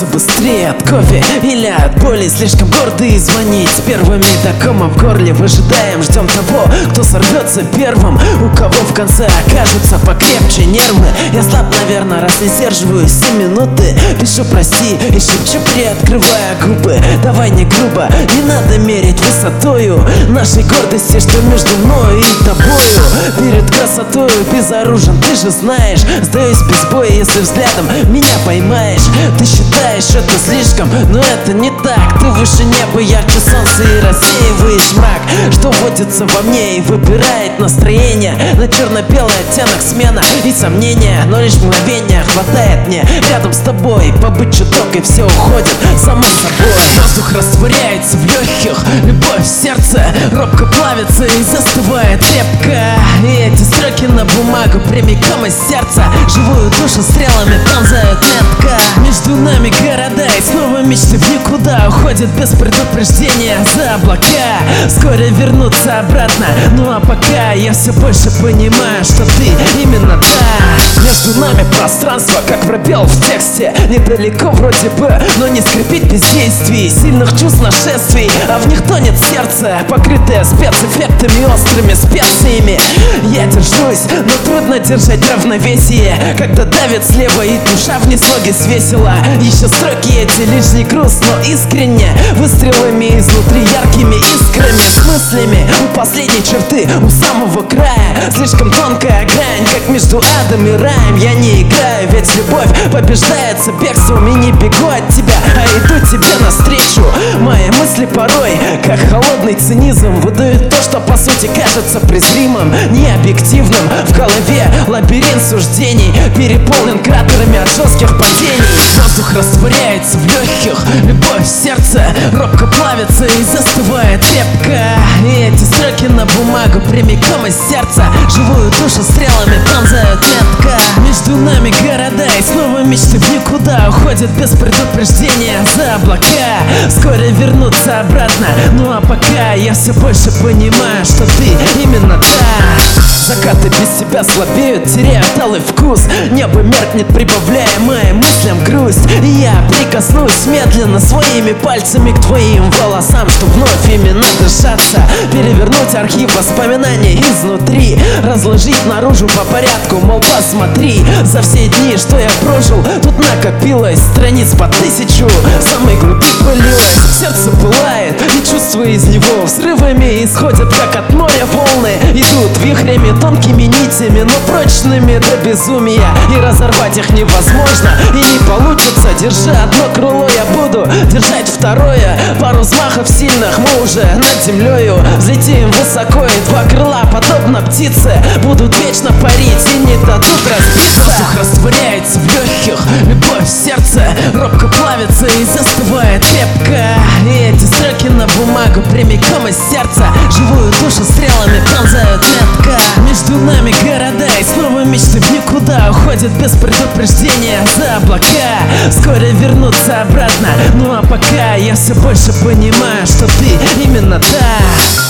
просыпаться быстрее от кофе или от боли, слишком гордый звонить первыми до кома в горле. Выжидаем, ждем того, кто сорвется первым, у кого в конце окажутся покрепче нервы. Я слаб, наверное, раз не сдерживаю 7 минуты. Пишу прости и шепчу, приоткрывая губы. Давай не грубо, не надо мерить высотою нашей гордости, что между мной и тобою. Перед красотою безоружен, ты же знаешь. Сдаюсь без боя, если взглядом меня поймаешь. Ты считаешь это слишком, но это не так. Ты выше неба, ярче солнца и рассеиваешь мрак, что водится во мне и выбирает настроение на черно-белый оттенок, смена и сомнения. Но лишь мгновения хватает мне рядом с тобой побыть чуток, и все уходит само собой. Воздух растворяется в легких, любовь в сердце робко плавится и застывает крепко. И эти строки на бумагу прямиком из сердца живую душу стрелами пронзают метко. Между нами города и снова мечты в никуда уходят без предупреждения за облака. Вскоре вернуться обратно, ну а пока я все больше понимаю, что ты именно та. Между нами пространство, как пробел в тексте. Недалеко вроде бы, но не скрипит бездействий, сильных чувств нашествий, а в них тонет сердце, покрытое спецэффектами, острыми специями. Я держусь, но трудно держать равновесие, когда давит слева и душа вниз ноги свесила. Еще строки эти лишний груз, но искренне, выстрелами изнутри, яркими искрами, с мыслями у последней черты, у самого края. Слишком тонкая грань, как между адом и раем. Я не играю, ведь любовь побеждается бегством. И не бегу от тебя, а иду тебе навстречу. Мои мысли порой, как холодный цинизм, выдают то, что по сути кажется презримым, необъективным. В голове лабиринт суждений, переполнен кратерами от жестких падений. Воздух растворяется в легких, любовь в сердце робко плавится и застывает крепко. И эти строки на бумагу прямиком из сердца живую душу стрелами пронзают метко. Между нами города и снова мечты в никуда уходят без предупреждения за облака. Вскоре вернуться обратно, ну а пока я все больше понимаю, что ты именно та. Закаты без тебя слабеют, теряют алый вкус. Небо меркнет, прибавляя моим мыслям грусть. И я прикоснусь медленно своими пальцами к твоим волосам, чтоб вновь именно дышаться. Перевернуть архив воспоминаний изнутри, разложить наружу по порядку, мол, посмотри. За все дни, что я прожил, тут накопилось страниц по 1000. В самой глуби пылилось, сердце пылает, и чувства из него взрывами исходят, как от моря волны. Идут вихрями, тонкими нитями, но прочными до безумия. И разорвать их невозможно, и не получится. Держа одно крыло, я буду держать второе. Пару взмахов сильных, мы уже над землею взлетим высоко, и два крыла, подобно птице, будут вечно парить и не дадут разбиться. Воздух растворяется в легких, любовь в сердце робко плавится и застывает крепко. И эти строки на бумагу прямиком из сердца живую душу стрелами пронзают метко. Между нами города и снова мечты в никуда уходят без предупреждения за облака. Вскоре вернуться обратно, ну а пока я все больше понимаю, что ты именно та.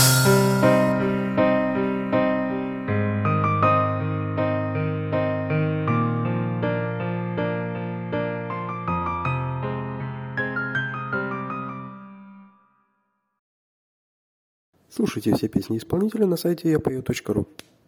Слушайте все песни исполнителя на сайте yapoe.ru.